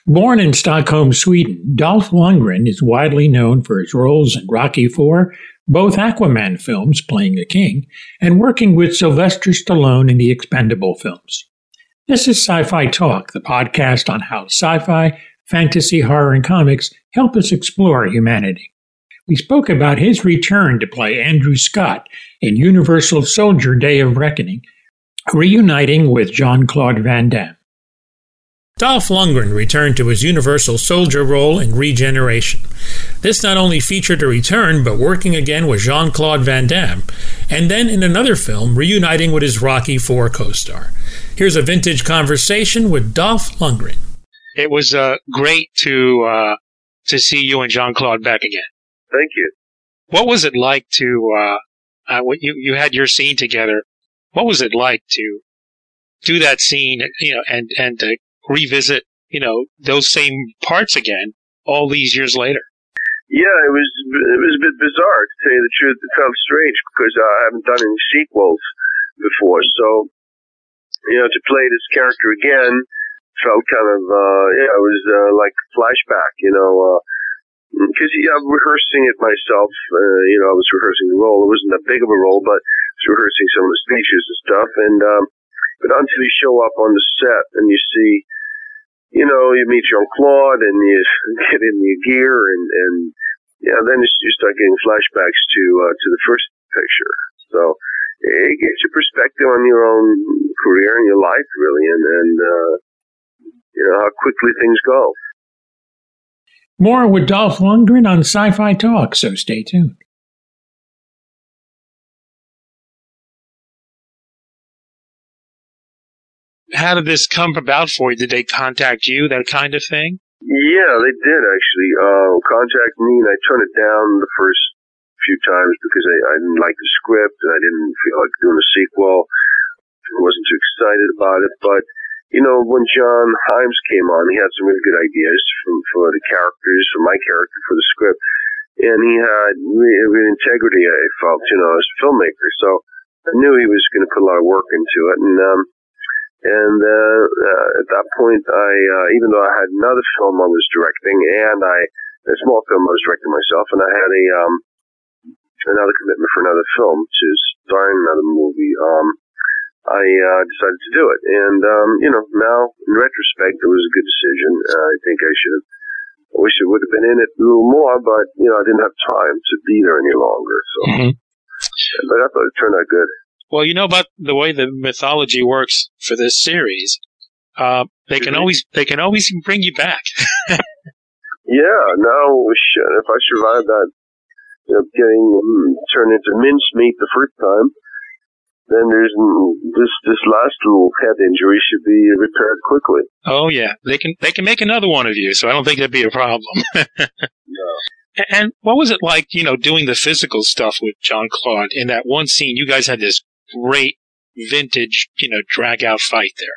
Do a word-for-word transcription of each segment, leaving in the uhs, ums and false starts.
Born in Stockholm, Sweden, Dolph Lundgren is widely known for his roles in Rocky four, both Aquaman films playing the king, and working with Sylvester Stallone in the Expendable films. This is Sci-Fi Talk, the podcast on how sci-fi, fantasy, horror, and comics help us explore humanity. We spoke about his return to play Andrew Scott in Universal Soldier: Day of Reckoning, reuniting with Jean-Claude Van Damme. Dolph Lundgren returned to his Universal Soldier role in Regeneration. This not only featured a return, but working again with Jean-Claude Van Damme, and then in another film, reuniting with his Rocky four co-star. Here's a vintage conversation with Dolph Lundgren. It was uh, great to uh, to see you and Jean-Claude back again. Thank you. What was it like to, uh, uh, when you, you had your scene together, what was it like to do that scene, you know, and, and to revisit, you know, those same parts again all these years later? Yeah, it was it was a bit bizarre, to tell you the truth. It felt strange because uh, I haven't done any sequels before. So, you know, to play this character again felt kind of, uh, yeah, it was uh, like flashback, you know, because uh, yeah, I'm rehearsing it myself. Uh, you know, I was rehearsing the role. It wasn't that big of a role, but I was rehearsing some of the speeches and stuff. And um, but until you show up on the set and you see, you know, you meet Jean-Claude and you get in your gear and, and yeah, then you start getting flashbacks to uh, to the first picture. So it gives you perspective on your own career and your life, really, and, and uh, you know, how quickly things go. More with Dolph Lundgren on Sci-Fi Talk, so stay tuned. How did this come about for you? Did they contact you, that kind of thing? Yeah, they did, actually. Uh, contact me, and I turned it down the first few times because I, I didn't like the script, and I didn't feel like doing a sequel. I wasn't too excited about it. But, you know, when John Hyams came on, he had some really good ideas from, for the characters, for my character, for the script. And he had real, real integrity, I felt, you know, as a filmmaker. So I knew he was going to put a lot of work into it. And, um, And uh, uh, at that point, I uh, even though I had another film I was directing, and I a small film I was directing myself, and I had a um, another commitment for another film to star in another movie, um, I uh, decided to do it. And um, you know, now in retrospect, it was a good decision. Uh, I think I should have. I wish I would have been in it a little more, but you know, I didn't have time to be there any longer. So, mm-hmm. But I thought it turned out good. Well, you know about the way the mythology works for this series. Uh, they can always they can always bring you back. Yeah, now if I survive that, you know, getting um, turned into mincemeat the first time, then there's this this last little head injury should be repaired quickly. Oh yeah, they can they can make another one of you, so I don't think that'd be a problem. No. And what was it like, you know, doing the physical stuff with Jean-Claude in that one scene? You guys had this great vintage, you know, drag out fight there.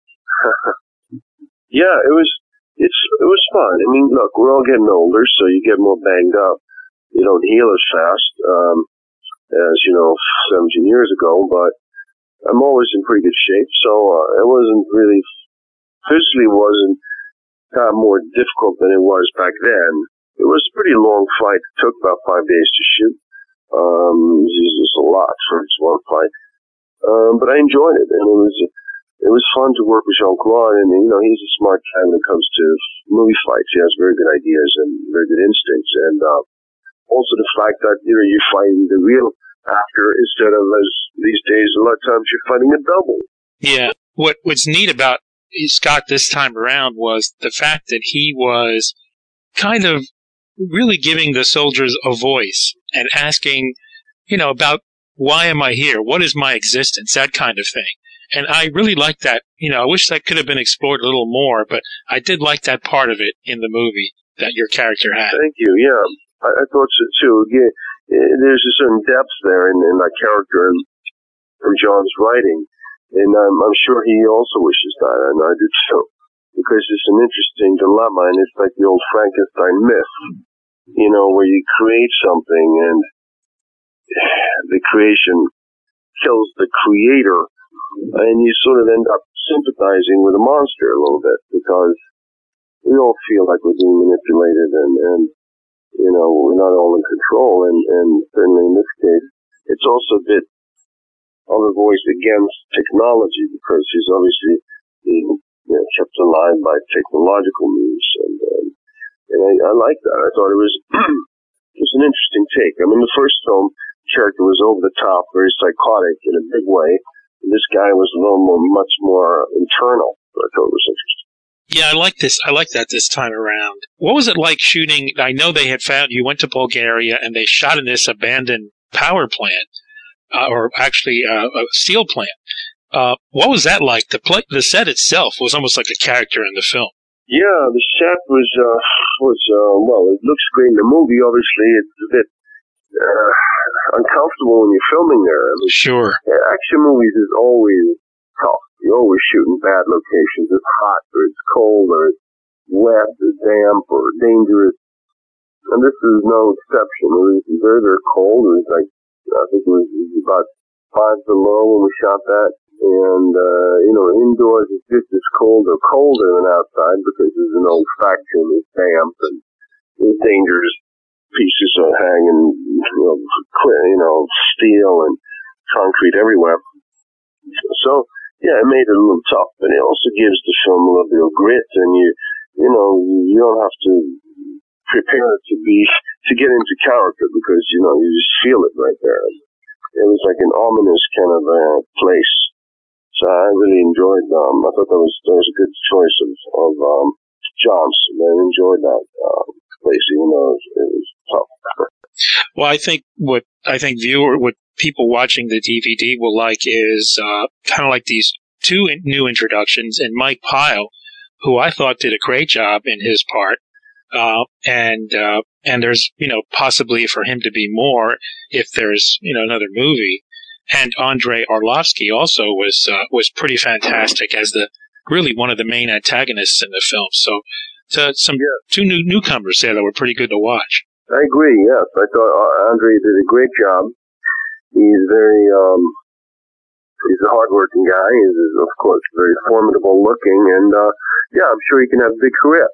Yeah, it was. It's it was fun. I mean, look, we're all getting older, so you get more banged up. You don't heal as fast um, as you know seventeen years ago, but I'm always in pretty good shape. So uh, it wasn't really physically wasn't kind of more difficult than it was back then. It was a pretty long fight. It took about five days to shoot. Um, it was just a lot for just one fight. Um, but I enjoyed it, and it was it was fun to work with Jean-Claude. And you know, he's a smart guy when it comes to movie fights. He has very good ideas and very good instincts, and uh, also the fact that you know you're fighting the real actor instead of as these days a lot of times you're fighting a double. Yeah. What What's neat about Scott this time around was the fact that he was kind of really giving the soldiers a voice and asking, you know, about why am I here? What is my existence? That kind of thing. And I really like that. You know, I wish that could have been explored a little more, but I did like that part of it in the movie that your character had. Thank you. Yeah, I, I thought so too. Yeah, there's a certain depth there in, in that character and from John's writing, and I'm, I'm sure he also wishes that, and I did too, because it's an interesting dilemma, and it's like the old Frankenstein myth. You know, where you create something and the creation kills the creator, and you sort of end up sympathizing with the monster a little bit because, we all feel like we're being manipulated, and, and you know, we're not all in control. And, and certainly in this case, it's also a bit of a voice against technology, because he's obviously being, you know, kept alive by technological means. And, um, and I, I like that. I thought it was it was an interesting take. I mean, the first film, character was over the top, very psychotic in a big way. This guy was a little more, much more internal. So I thought it was interesting. Yeah, I like this. I like that this time around. What was it like shooting? I know they had found you went to Bulgaria and they shot in this abandoned power plant, uh, or actually uh, a steel plant. Uh, what was that like? The pl- the set itself was almost like a character in the film. Yeah, the set was uh, was uh, well. It looks great in the movie. Obviously, it's a bit uh, uncomfortable when you're filming there. I mean, sure. Action movies is always tough. You're always shooting bad locations. It's hot, or it's cold, or it's wet, or damp, or dangerous. And this is no exception. It was very, very cold. It was like, I think it was, it was about five below when we shot that. And, uh, you know, indoors it's just as cold or colder than outside, because there's an old factory and it's damp and there's dangerous pieces are hanging, you know, you know, steel and concrete everywhere. So, yeah, it made it a little tough, but it also gives the film a little bit of grit, and you, you know, you don't have to prepare to be, to get into character, because, you know, you just feel it right there. It was like an ominous kind of uh, place. So I really enjoyed, um, I thought that was, that was a good choice of, of, um, John's. I enjoyed that, uh, place, even though it was, it was tough. Well, I think what, I think viewer, what people watching the D V D will like is uh, kind of like these two in- new introductions, and Mike Pyle, who I thought did a great job in his part, uh, and uh, and there's, you know, possibly for him to be more if there's, you know, another movie. And Andrei Arlovsky also was uh, was pretty fantastic as the really one of the main antagonists in the film. So, so some yeah. two new newcomers there that were pretty good to watch. I agree. Yes, I thought Andrei did a great job. He's very, um, he's a hardworking guy. He's, of course, very formidable looking. And, uh, yeah, I'm sure he can have a big career.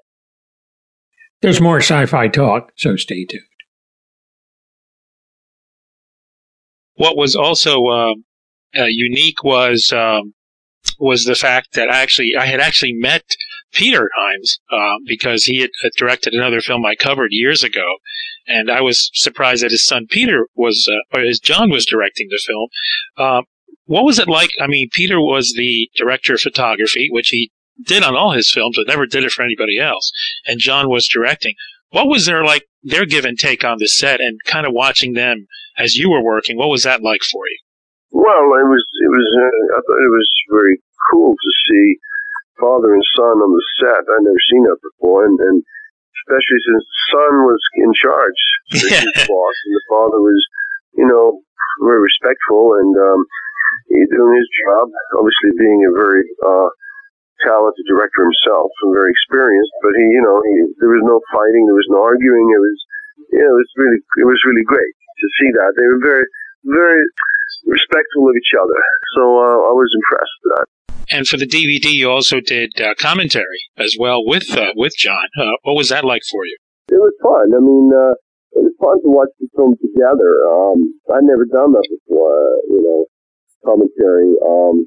There's more sci-fi talk, so stay tuned. What was also uh, uh, unique was um, was the fact that actually I had actually met Peter Hyams uh, because he had directed another film I covered years ago, and I was surprised that his son Peter was, uh, or his John was directing the film. Uh, what was it like? I mean, Peter was the director of photography, which he did on all his films, but never did it for anybody else. And John was directing. What was their like their give and take on the set, and kind of watching them as you were working? What was that like for you? Well, it was it was uh, I thought it was very cool to see father and son on the set. I'd never seen that before, and, and especially since the son was in charge, yeah. his boss, and the father was, you know, very respectful and um, he doing his job. Obviously, being a very uh, talented director himself and very experienced, but he, you know, he, there was no fighting, there was no arguing. It was, you know, it was really, it was really great to see that. They were very, very respectful of each other. So uh, I was impressed with that. And for the D V D, you also did uh, commentary as well with uh, with John. Uh, what was that like for you? It was fun. I mean, uh, it was fun to watch the film together. Um, I'd never done that before, uh, you know, commentary um,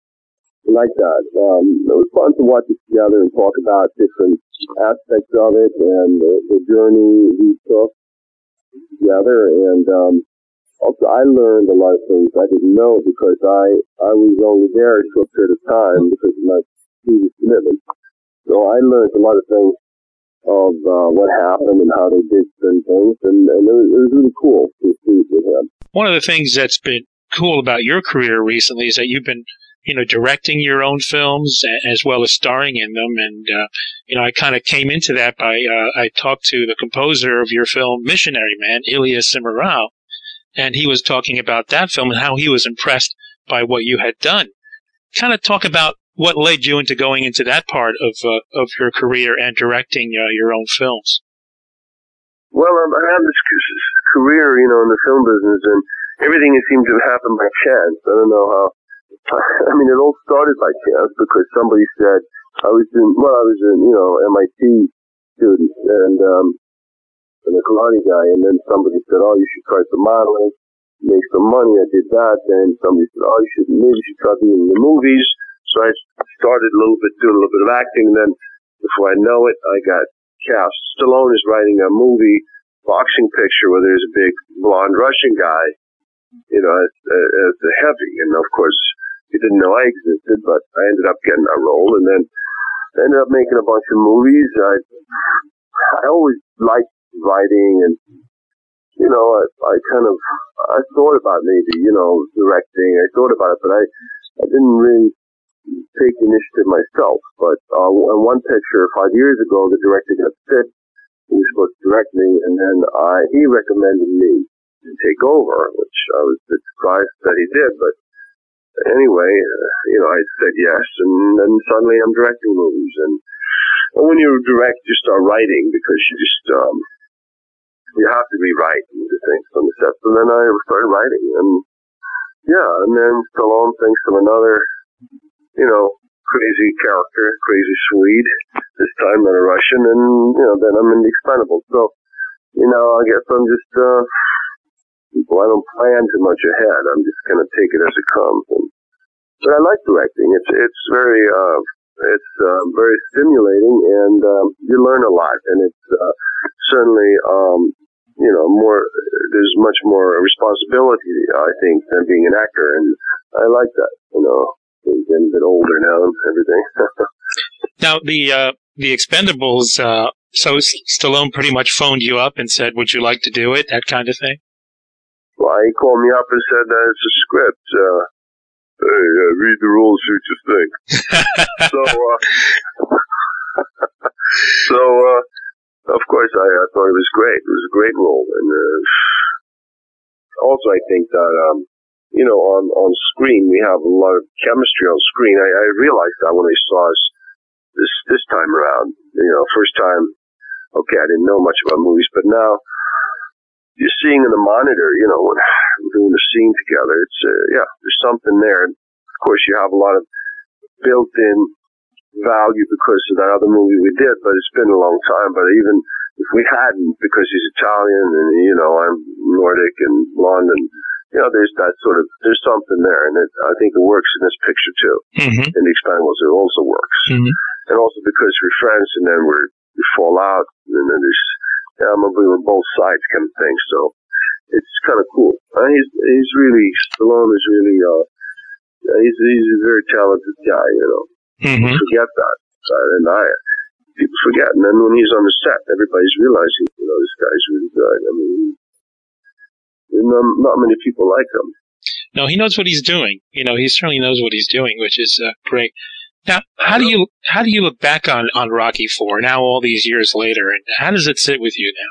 like that. Um, it was fun to watch it together and talk about different aspects of it and the, the journey we took together. And um, also, I learned a lot of things I didn't know because I, I was only there a short period of time because of my previous commitment. So I learned a lot of things of uh, what happened and how they did certain things, and, and it, was, it was really cool to see with him. One of the things that's been cool about your career recently is that you've been, you know, directing your own films as well as starring in them. And, uh, you know, I kind of came into that by, uh, I talked to the composer of your film, Missionary Man, Ilya Simiral, and he was talking about that film and how he was impressed by what you had done. Kind of talk about what led you into going into that part of uh, of your career and directing uh, your own films. Well, um, I have this career, you know, in the film business, and everything seemed to happen by chance. I don't know how. I mean, it all started by chance because somebody said, I was in, well, I was in, you know, M I T student and, um, and a karate guy, and then somebody said, oh, you should try some modeling, make some money. I did that. Then somebody said, oh, you should, maybe you should try being in the movies. So I started a little bit, doing a little bit of acting, and then before I know it, I got cast. Stallone is writing a movie, boxing picture, where there's a big blonde Russian guy, you know, as, as a heavy. And of course, he didn't know I existed, but I ended up getting that role. And then I ended up making a bunch of movies. I I always liked writing, and, you know, I, I kind of, I thought about maybe, you know, directing. I thought about it, but I, I didn't really take initiative myself. But uh, in one picture, five years ago, the director got sick. He was supposed to direct me, and then I, he recommended me to take over, which I was a bit surprised that he did. But anyway, uh, you know, I said yes, and then suddenly I'm directing movies. And, and when you direct, you start writing because you just, um, you have to rewrite the things on the set. So then I started writing, and yeah, and then Stallone thinks of another, you know, crazy character, crazy Swede, this time not a Russian, and, you know, then I'm in the Expendables. So, you know, I guess I'm just, uh, well, I don't plan too much ahead. I'm just going to take it as it comes. And, but I like directing. It's, it's very, uh, it's, uh, very stimulating, and, um, you learn a lot, and it's, uh, certainly, um, you know, more, there's much more responsibility, I think, than being an actor, and I like that, you know. Getting a bit older now and everything. Now, the uh, the Expendables, uh, so Stallone pretty much phoned you up and said, would you like to do it, that kind of thing? Well, he called me up and said that it's a script. Uh, hey, uh, read the rules, see what you think. so, uh, so uh, of course, I, I thought it was great. It was a great role. And uh, also, I think that, um, you know, on, on screen, we have a lot of chemistry on screen. I, I realized that when I saw us this, this time around, you know, first time, okay, I didn't know much about movies, but now you're seeing in the monitor, you know, when we're doing the scene together, it's, uh, yeah, there's something there. And of course, you have a lot of built-in value because of that other movie we did, but it's been a long time. But even if we hadn't, because he's Italian and, you know, I'm Nordic and blonde, and, you know, there's that sort of, there's something there, and it, I think it works in this picture too. Mm-hmm. In the Expendables, it also works. Mm-hmm. And also because we're friends, and then we're, we fall out, and then there's, yeah, I'm going to be on both sides kind of thing, so it's kind of cool. Uh, he's, he's really, Stallone is really, uh, he's, he's a very talented guy, you know. Mm-hmm. People forget that. Uh, and I, people forget, and then when he's on the set, everybody's realizing, you know, this guy's really good. I mean, Not, not many people like him. No, he knows what he's doing. You know, he certainly knows what he's doing, which is uh, great. Now, how do you how do you look back on, on Rocky four now, all these years later, and how does it sit with you now?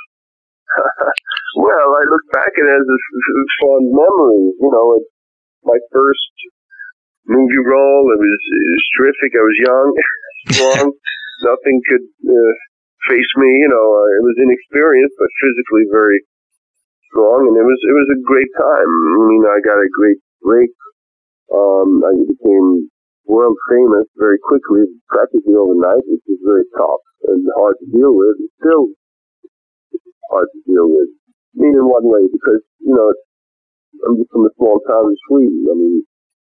Well, I look back at it as a, a fond memory. You know, it's my first movie role. It was, it was terrific. I was young, strong. Nothing could uh, face me. You know, uh, it was inexperienced, but physically very strong, and it was it was a great time. I mean, I got a great break. Um, I became world famous very quickly, practically overnight, which is very tough and hard to deal with. It's still hard to deal with. I mean, in one way, because, you know, I'm just from a small town in Sweden. I mean,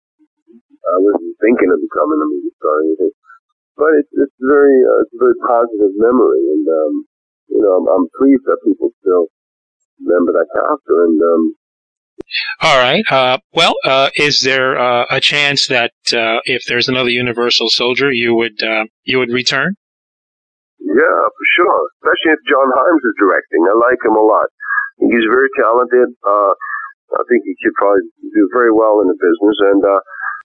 I wasn't thinking of becoming a movie star or anything. But it's it's very uh, it's a very positive memory, and um, you know, I'm, I'm pleased that people still remember that character. And um, all right. Uh, well, uh, is there uh, a chance that uh, if there's another Universal Soldier, you would uh, you would return? Yeah, for sure. Especially if John Himes is directing. I like him a lot. I think he's very talented. Uh, I think he could probably do very well in the business. And uh,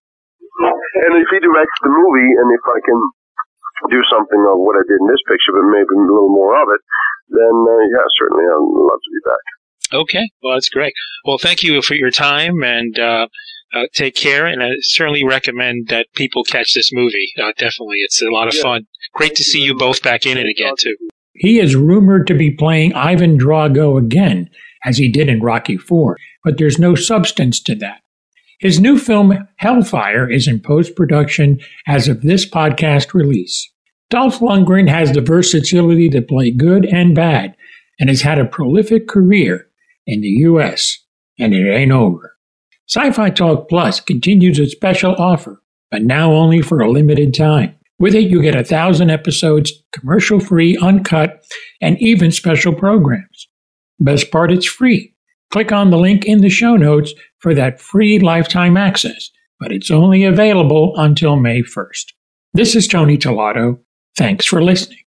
and if he directs the movie, and if I can do something of what I did in this picture, but maybe a little more of it, then uh, yeah, certainly I'd love to be back. Okay, well, that's great. Well, thank you for your time, and uh, uh, take care. And I certainly recommend that people catch this movie. Uh, definitely, it's a lot of yeah. fun. Great to see you both back in it again, too. He is rumored to be playing Ivan Drago again, as he did in Rocky four, but there's no substance to that. His new film, Hellfire, is in post-production as of this podcast release. Dolph Lundgren has the versatility to play good and bad, and has had a prolific career in the U S, and it ain't over. Sci-Fi Talk Plus continues its special offer, but now only for a limited time. With it, you get a thousand episodes, commercial-free, uncut, and even special programs. Best part, it's free. Click on the link in the show notes for that free lifetime access, but it's only available until May first. This is Tony Tellado. Thanks for listening.